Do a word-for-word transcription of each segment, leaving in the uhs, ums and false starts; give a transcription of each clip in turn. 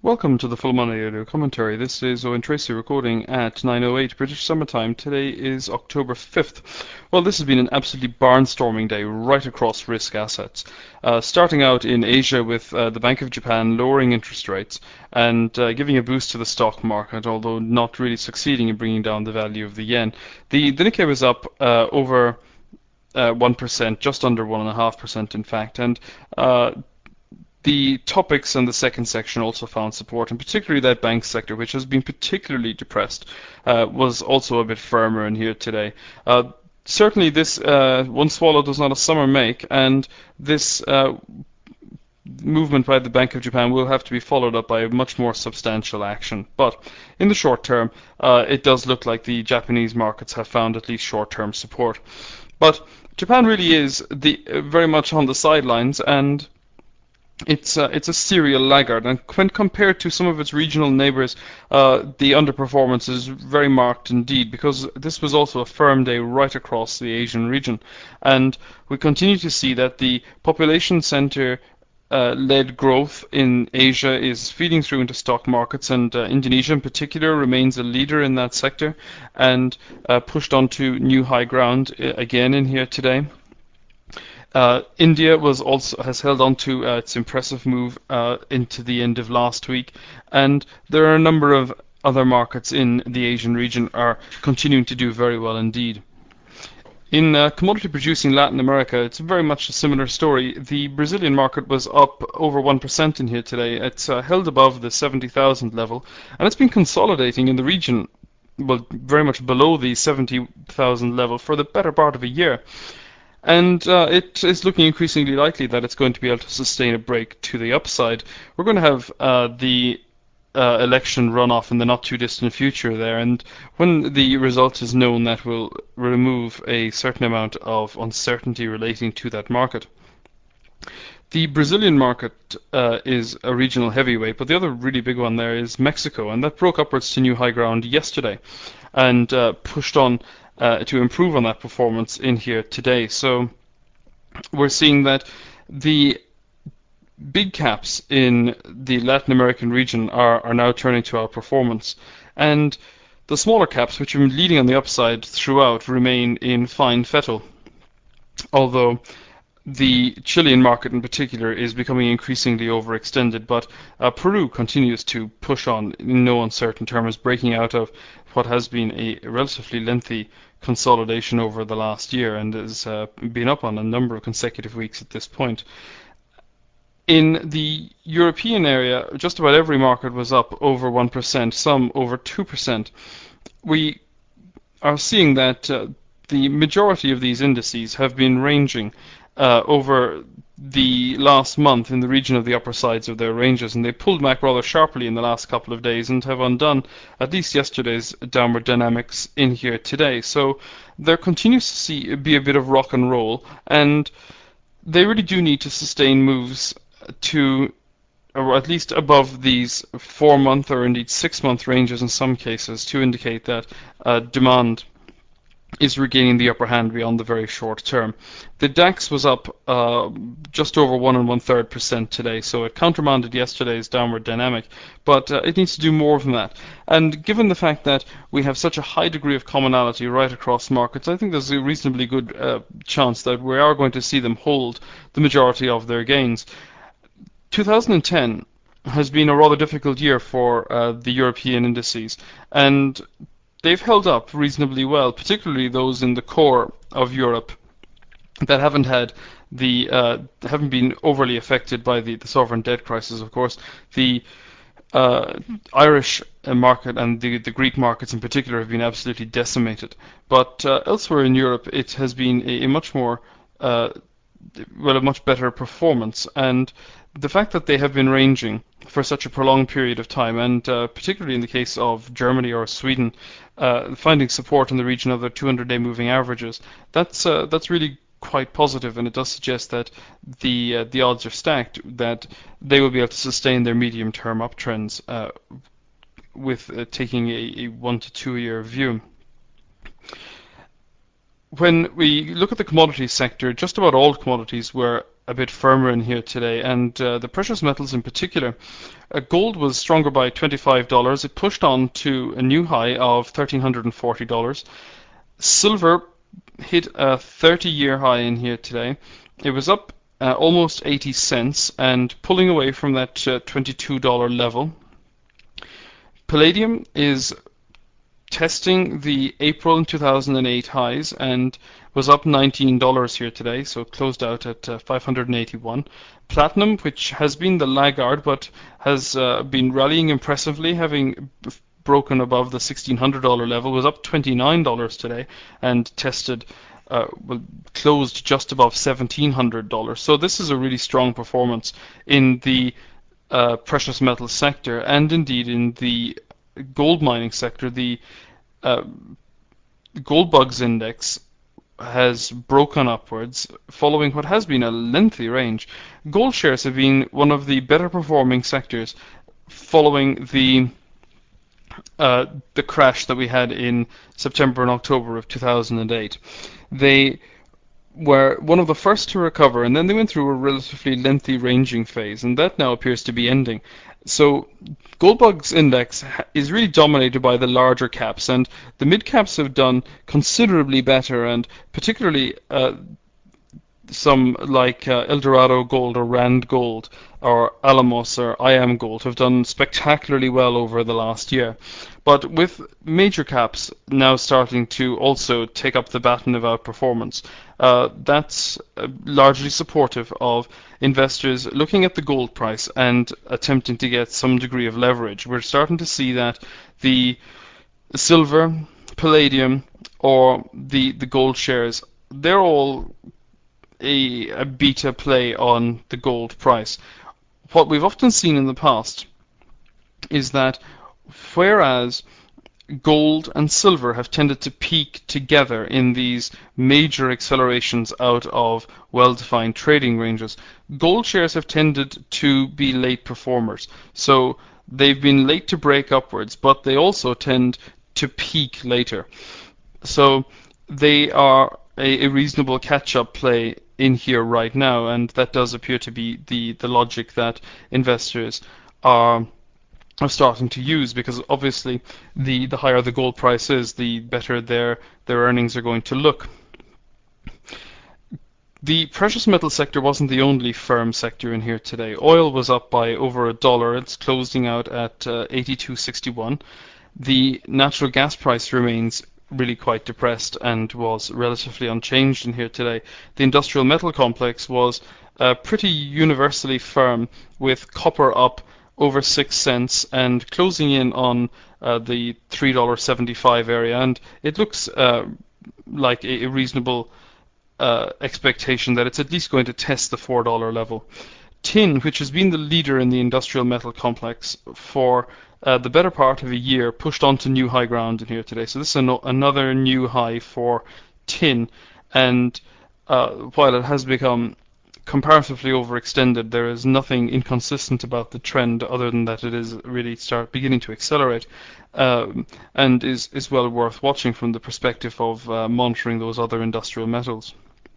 Welcome to the Full Money Audio Commentary. This is Owen Tracy recording at nine oh eight British Summertime. Today is October fifth. Well, this has been an absolutely barnstorming day right across risk assets. Uh, starting out in Asia with uh, the Bank of Japan lowering interest rates and uh, giving a boost to the stock market, although not really succeeding in bringing down the value of the yen. The, the Nikkei was up uh, over uh, one percent, just under one point five percent in fact, and uh, the topics in the second section also found support, and particularly that bank sector, which has been particularly depressed, uh, was also a bit firmer in here today. Uh, certainly, this uh, one swallow does not a summer make, and this uh, movement by the Bank of Japan will have to be followed up by much more substantial action. But in the short term, uh, it does look like the Japanese markets have found at least short-term support. But Japan really is the uh, very much on the sidelines, and it's uh, it's a serial laggard, and when compared to some of its regional neighbours, uh, the underperformance is very marked indeed, because this was also a firm day right across the Asian region, and we continue to see that the population centre uh, led growth in Asia is feeding through into stock markets, and uh, Indonesia in particular remains a leader in that sector and uh, pushed onto new high ground uh, again in here today. Uh, India was also has held on to uh, its impressive move uh, into the end of last week, and there are a number of other markets in the Asian region are continuing to do very well indeed. In uh, commodity producing Latin America, it's very much a similar story. The Brazilian market was up over one percent in here today. It's uh, held above the seventy thousand level, and it's been consolidating in the region, well, very much below the seventy thousand level for the better part of a year. And uh, it is looking increasingly likely that it's going to be able to sustain a break to the upside. We're going to have uh, the uh, election runoff in the not too distant future there, and when the result is known, that will remove a certain amount of uncertainty relating to that market. The Brazilian market uh, is a regional heavyweight, but the other really big one there is Mexico, and that broke upwards to new high ground yesterday and uh, pushed on uh, to improve on that performance in here today. So we're seeing that the big caps in the Latin American region are, are now turning to outperformance, and the smaller caps, which have been leading on the upside throughout, remain in fine fettle, although the Chilean market in particular is becoming increasingly overextended, but uh, Peru continues to push on in no uncertain terms, breaking out of what has been a relatively lengthy consolidation over the last year and has uh, been up on a number of consecutive weeks at this point. In the European area, just about every market was up over one percent, some over two percent. We are seeing that uh, the majority of these indices have been ranging Uh, over the last month in the region of the upper sides of their ranges, and they pulled back rather sharply in the last couple of days and have undone at least yesterday's downward dynamics in here today. So there continues to see, be a bit of rock and roll, and they really do need to sustain moves to, or at least above these four month or indeed six month ranges in some cases, to indicate that uh, demand is regaining the upper hand beyond the very short term. The DAX was up uh, just over one and one third percent today, so it countermanded yesterday's downward dynamic, but uh, it needs to do more than that. And given the fact that we have such a high degree of commonality right across markets, I think there's a reasonably good uh, chance that we are going to see them hold the majority of their gains. two thousand ten has been a rather difficult year for uh, the European indices, and they've held up reasonably well, particularly those in the core of Europe that haven't had the uh, haven't been overly affected by the, the sovereign debt crisis. Of course, the uh, Irish market and the, the Greek markets in particular have been absolutely decimated. But uh, elsewhere in Europe, it has been a, a much more uh, well, a much better performance, and the fact that they have been ranging for such a prolonged period of time, and uh, particularly in the case of Germany or Sweden, uh, finding support in the region of their two hundred day moving averages, that's uh, that's really quite positive, and it does suggest that the uh, the odds are stacked that they will be able to sustain their medium-term uptrends uh, with uh, taking a, a one to two year view. When we look at the commodities sector, just about all commodities were a bit firmer in here today, and uh, the precious metals in particular. Uh, gold was stronger by twenty-five dollars. It pushed on to a new high of one thousand three hundred forty dollars. Silver hit a thirty-year high in here today. It was up uh, almost eighty cents and pulling away from that uh, twenty-two dollar level. Palladium is testing the April two thousand eight highs and was up nineteen dollars here today, so closed out at uh, five hundred eighty-one. Platinum, which has been the laggard but has uh, been rallying impressively, having b- broken above the sixteen hundred dollars level, was up twenty-nine dollars today and tested uh, well, closed just above seventeen hundred dollars. So this is a really strong performance in the uh, precious metal sector, and indeed in the gold mining sector. The uh, gold bugs index has broken upwards following what has been a lengthy range. Gold shares have been one of the better performing sectors following the uh, the crash that we had in September and October of two thousand eight. They were one of the first to recover, and then they went through a relatively lengthy ranging phase, and that now appears to be ending. So Goldbug's index is really dominated by the larger caps, and the mid caps have done considerably better, and particularly uh, some like uh, Eldorado Gold or Rand Gold or Alamos or I A M Gold have done spectacularly well over the last year. But with major caps now starting to also take up the baton of outperformance, uh, that's uh, largely supportive of investors looking at the gold price and attempting to get some degree of leverage. We're starting to see that the silver, palladium, or the, the gold shares, they're all a, a beta play on the gold price. What we've often seen in the past is that whereas gold and silver have tended to peak together in these major accelerations out of well-defined trading ranges, gold shares have tended to be late performers. So they've been late to break upwards, but they also tend to peak later. So they are a, a reasonable catch-up play in here right now, and that does appear to be the, the logic that investors are are starting to use, because obviously the, the higher the gold price is, the better their their earnings are going to look. The precious metal sector wasn't the only firm sector in here today. Oil was up by over a dollar. It's closing out at uh, eighty-two sixty-one. The natural gas price remains really quite depressed and was relatively unchanged in here today. The industrial metal complex was uh, pretty universally firm, with copper up over six cents and closing in on uh, the three dollars seventy-five area, and it looks uh, like a, a reasonable uh, expectation that it's at least going to test the four dollar level. Tin, which has been the leader in the industrial metal complex for uh, the better part of a year, pushed on to new high ground in here today. So this is an- another new high for tin, and uh, while it has become comparatively overextended, there is nothing inconsistent about the trend other than that it is really start beginning to accelerate, um, and is, is well worth watching from the perspective of uh, monitoring those other industrial metals.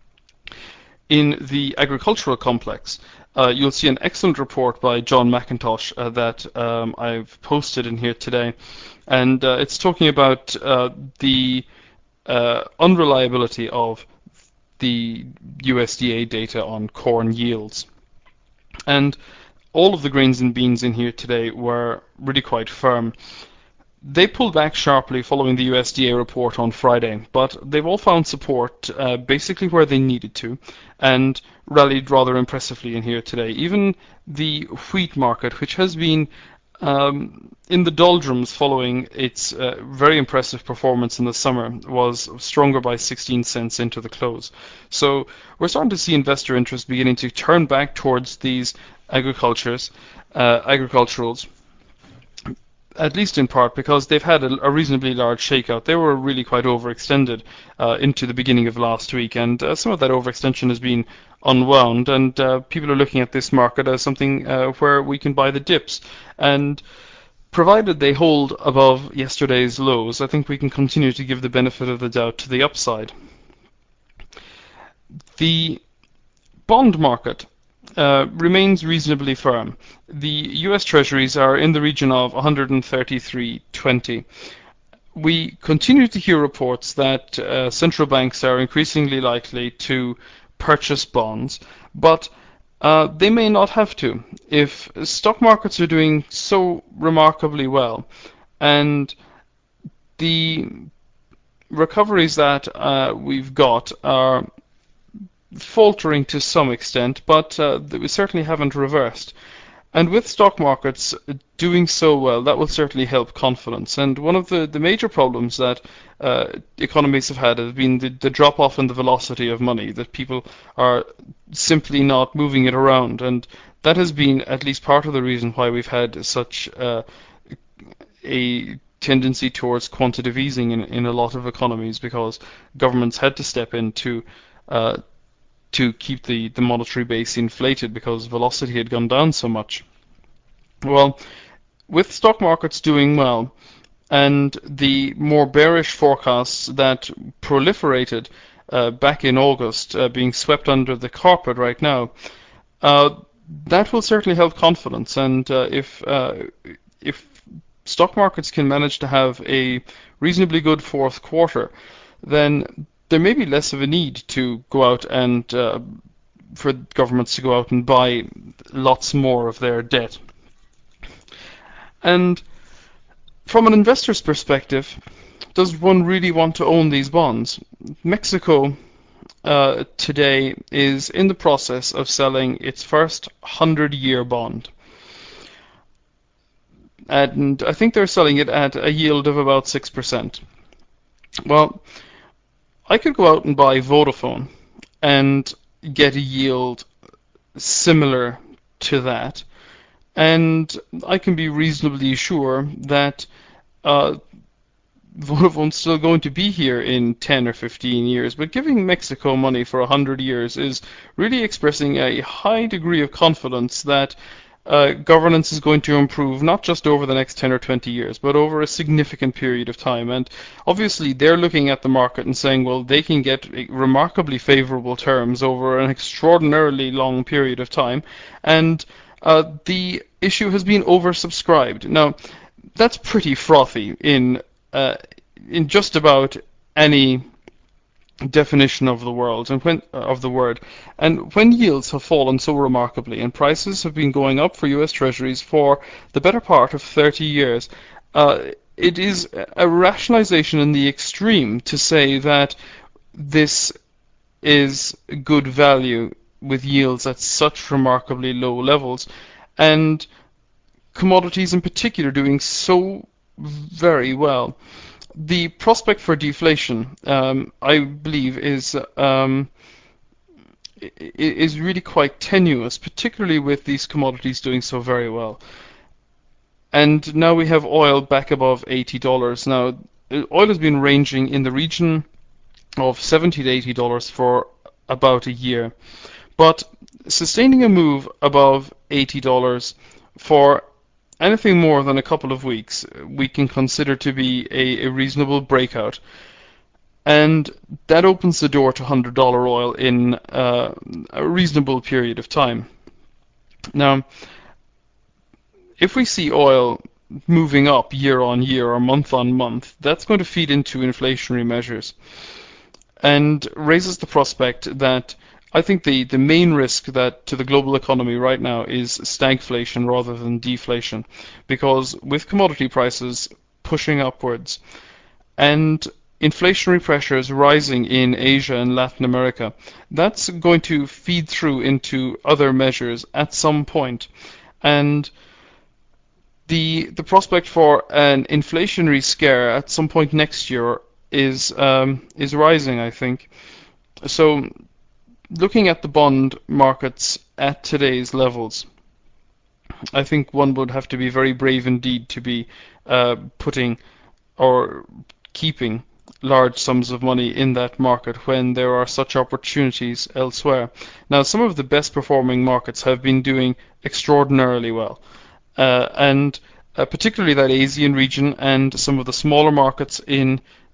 In the agricultural complex, uh, you'll see an excellent report by John McIntosh uh, that um, I've posted in here today, and uh, it's talking about uh, the uh, unreliability of the U S D A data on corn yields. And all of the grains and beans in here today were really quite firm. They pulled back sharply following the U S D A report on Friday, but they've all found support uh, basically where they needed to, and rallied rather impressively in here today. Even the wheat market, which has been um, in the doldrums following its uh, very impressive performance in the summer, was stronger by sixteen cents into the close. So we're starting to see investor interest beginning to turn back towards these agricultures, uh, agriculturals, at least in part because they've had a, a reasonably large shakeout. They were really quite overextended uh, into the beginning of last week, and uh, some of that overextension has been unwound, and uh, people are looking at this market as something uh, where we can buy the dips. And provided they hold above yesterday's lows, I think we can continue to give the benefit of the doubt to the upside. The bond market uh, remains reasonably firm. The U S Treasuries are in the region of one thirty-three twenty. We continue to hear reports that uh, central banks are increasingly likely to purchase bonds, but uh, they may not have to. If stock markets are doing so remarkably well, and the recoveries that uh, we've got are faltering to some extent, but uh, we certainly haven't reversed. And with stock markets doing so well, that will certainly help confidence. And one of the, the major problems that uh, economies have had has been the, the drop-off in the velocity of money, that people are simply not moving it around. And that has been at least part of the reason why we've had such uh, a tendency towards quantitative easing in, in a lot of economies, because governments had to step in to uh, to keep the, the monetary base inflated because velocity had gone down so much. Well, with stock markets doing well and the more bearish forecasts that proliferated uh, back in August uh, being swept under the carpet right now, uh, that will certainly help confidence. And uh, if uh, if stock markets can manage to have a reasonably good fourth quarter, then there may be less of a need to go out and uh, for governments to go out and buy lots more of their debt. And from an investor's perspective, does one really want to own these bonds? Mexico uh, today is in the process of selling its first hundred-year bond. And I think they're selling it at a yield of about six percent. Well, I could go out and buy Vodafone and get a yield similar to that, and I can be reasonably sure that uh, Vodafone's still going to be here in ten or fifteen years, but giving Mexico money for one hundred years is really expressing a high degree of confidence that Uh, governance is going to improve not just over the next ten or twenty years, but over a significant period of time. And obviously they're looking at the market and saying, well, they can get remarkably favorable terms over an extraordinarily long period of time. And uh, the issue has been oversubscribed. Now, that's pretty frothy in uh, in just about any definition of the world and when uh, of the word. And when yields have fallen so remarkably and prices have been going up for U S Treasuries for the better part of thirty years, uh, it is a rationalization in the extreme to say that this is good value with yields at such remarkably low levels, and commodities in particular doing so very well. The prospect for deflation, um, I believe, is um, is really quite tenuous, particularly with these commodities doing so very well. And now we have oil back above eighty dollars. Now, oil has been ranging in the region of seventy to eighty dollars for about a year, but sustaining a move above eighty dollars for anything more than a couple of weeks we can consider to be a, a reasonable breakout, and that opens the door to one hundred dollar oil in uh, a reasonable period of time. Now, if we see oil moving up year on year or month on month, that's going to feed into inflationary measures and raises the prospect that I think the, the main risk that to the global economy right now is stagflation rather than deflation, because with commodity prices pushing upwards and inflationary pressures rising in Asia and Latin America, that's going to feed through into other measures at some point. And the the prospect for an inflationary scare at some point next year is um, is rising, I think. So looking at the bond markets at today's levels, I think one would have to be very brave indeed to be uh, putting or keeping large sums of money in that market when there are such opportunities elsewhere. Now, some of the best performing markets have been doing extraordinarily well, uh, and uh, particularly that Asian region and some of the smaller markets in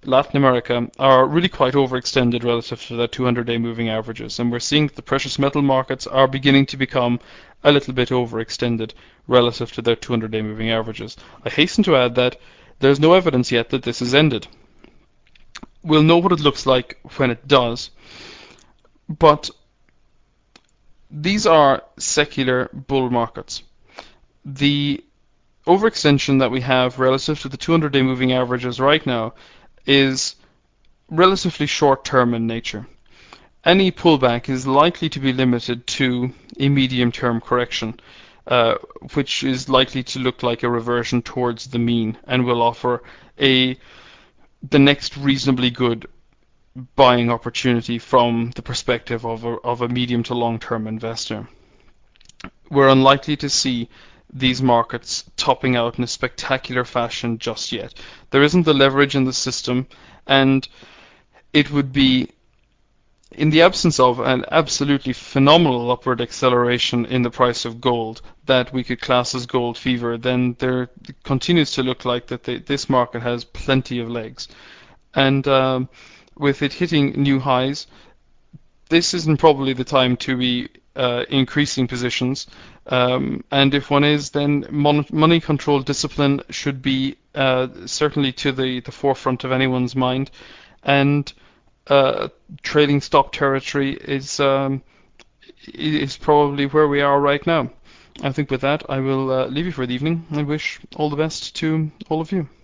Latin America are really quite overextended relative to their two hundred day moving averages, and we're seeing that the precious metal markets are beginning to become a little bit overextended relative to their two hundred day moving averages. I hasten to add that there's no evidence yet that this has ended. We'll know what it looks like when it does, but these are secular bull markets. The overextension that we have relative to the two hundred day moving averages right now is relatively short-term in nature. Any pullback is likely to be limited to a medium-term correction, uh, which is likely to look like a reversion towards the mean and will offer a the next reasonably good buying opportunity from the perspective of a, of a medium to long-term investor. We're unlikely to see these markets topping out in a spectacular fashion just yet. There isn't the leverage in the system, and it would be, in the absence of an absolutely phenomenal upward acceleration in the price of gold that we could class as gold fever, then there continues to look like that the, this market has plenty of legs. And um, with it hitting new highs, this isn't probably the time to be uh, increasing positions. Um, and if one is, then mon- money control discipline should be uh, certainly to the, the forefront of anyone's mind. And uh, trading stop territory is um, is probably where we are right now. I think with that, I will uh, leave you for the evening. I wish all the best to all of you.